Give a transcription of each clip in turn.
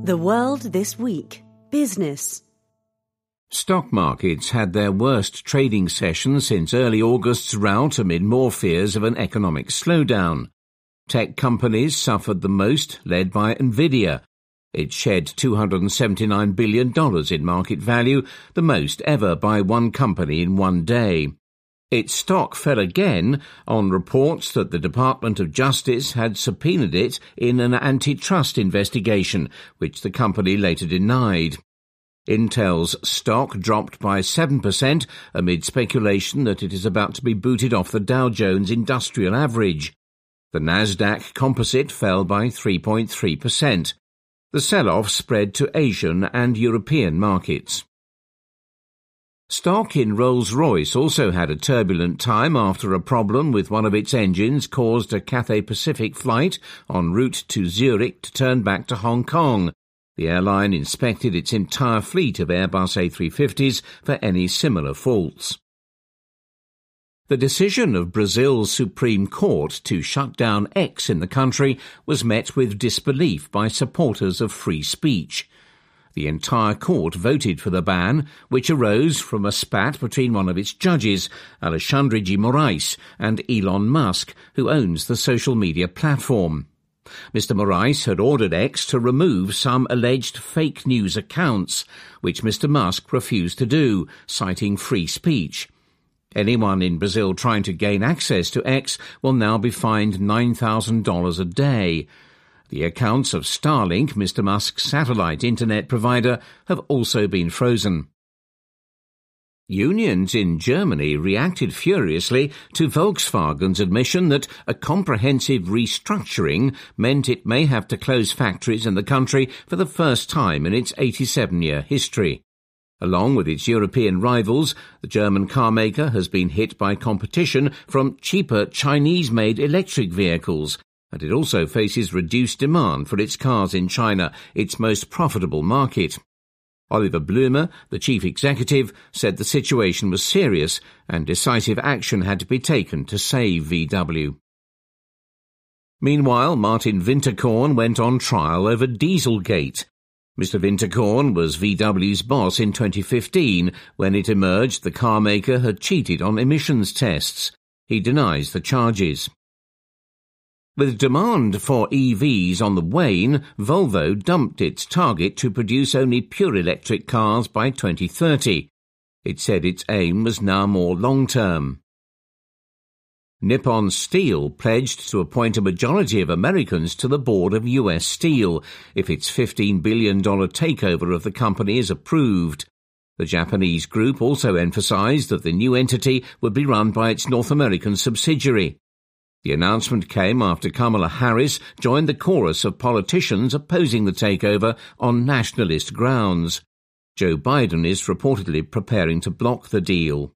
The World This Week. Business. Stock markets had their worst trading session since early August's rout amid more fears of an economic slowdown. Tech companies suffered the most, led by Nvidia. It shed $279 billion in market value, the most ever by one company in one day. Its stock fell again on reports that the Department of Justice had subpoenaed it in an antitrust investigation, which the company later denied. Intel's stock dropped by 7% amid speculation that it is about to be booted off the Dow Jones Industrial Average. The Nasdaq Composite fell by 3.3%. The sell-off spread to Asian and European markets. Stock in Rolls-Royce also had a turbulent time after a problem with one of its engines caused a Cathay Pacific flight en route to Zurich to turn back to Hong Kong. The airline inspected its entire fleet of Airbus A350s for any similar faults. The decision of Brazil's Supreme Court to shut down X in the country was met with disbelief by supporters of free speech. The entire court voted for the ban, which arose from a spat between one of its judges, Alexandre de Moraes, and Elon Musk, who owns the social media platform. Mr. Moraes had ordered X to remove some alleged fake news accounts, which Mr. Musk refused to do, citing free speech. Anyone in Brazil trying to gain access to X will now be fined $9,000 a day. The accounts of Starlink, Mr. Musk's satellite internet provider, have also been frozen. Unions in Germany reacted furiously to Volkswagen's admission that a comprehensive restructuring meant it may have to close factories in the country for the first time in its 87-year history. Along with its European rivals, the German carmaker has been hit by competition from cheaper Chinese-made electric vehicles, and it also faces reduced demand for its cars in China, its most profitable market. Oliver Blume, the chief executive, said the situation was serious and decisive action had to be taken to save VW. Meanwhile, Martin Winterkorn went on trial over Dieselgate. Mr. Winterkorn was VW's boss in 2015 when it emerged the carmaker had cheated on emissions tests. He denies the charges. With demand for EVs on the wane, Volvo dumped its target to produce only pure electric cars by 2030. It said its aim was now more long-term. Nippon Steel pledged to appoint a majority of Americans to the board of U.S. Steel if its $15 billion takeover of the company is approved. The Japanese group also emphasized that the new entity would be run by its North American subsidiary. The announcement came after Kamala Harris joined the chorus of politicians opposing the takeover on nationalist grounds. Joe Biden is reportedly preparing to block the deal.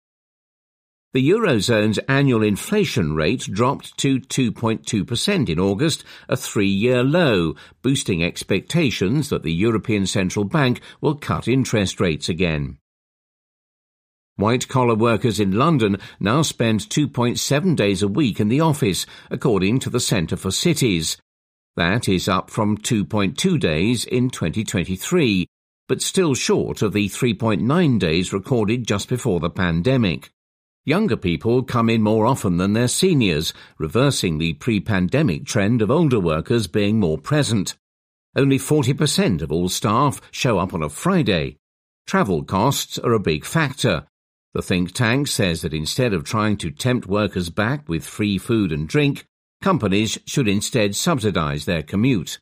The Eurozone's annual inflation rate dropped to 2.2% in August, a three-year low, boosting expectations that the European Central Bank will cut interest rates again. White-collar workers in London now spend 2.7 days a week in the office, according to the Centre for Cities. That is up from 2.2 days in 2023, but still short of the 3.9 days recorded just before the pandemic. Younger people come in more often than their seniors, reversing the pre-pandemic trend of older workers being more present. Only 40% of all staff show up on a Friday. Travel costs are a big factor. The think tank says that instead of trying to tempt workers back with free food and drink, companies should instead subsidize their commute.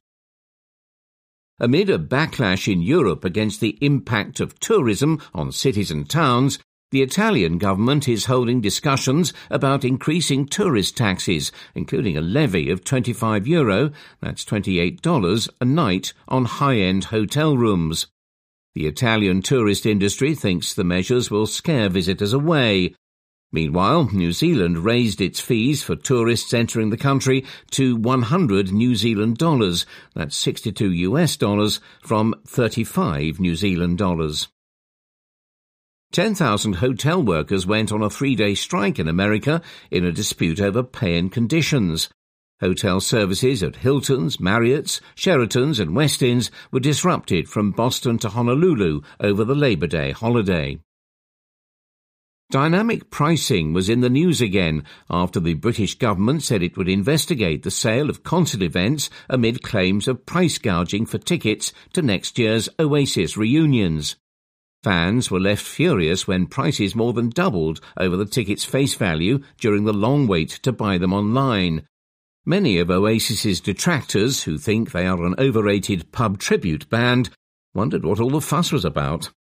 Amid a backlash in Europe against the impact of tourism on cities and towns, the Italian government is holding discussions about increasing tourist taxes, including a levy of €25, that's $28 a night, on high-end hotel rooms. The Italian tourist industry thinks the measures will scare visitors away. Meanwhile, New Zealand raised its fees for tourists entering the country to $100 New Zealand dollars, that's $62 from $35 New Zealand dollars. 10,000 hotel workers went on a 3-day strike in America in a dispute over pay and conditions. Hotel services at Hilton's, Marriott's, Sheraton's and Westin's were disrupted from Boston to Honolulu over the Labor Day holiday. Dynamic pricing was in the news again after the British government said it would investigate the sale of concert events amid claims of price gouging for tickets to next year's Oasis reunions. Fans were left furious when prices more than doubled over the tickets' face value during the long wait to buy them online. Many of Oasis's detractors, who think they are an overrated pub tribute band, wondered what all the fuss was about.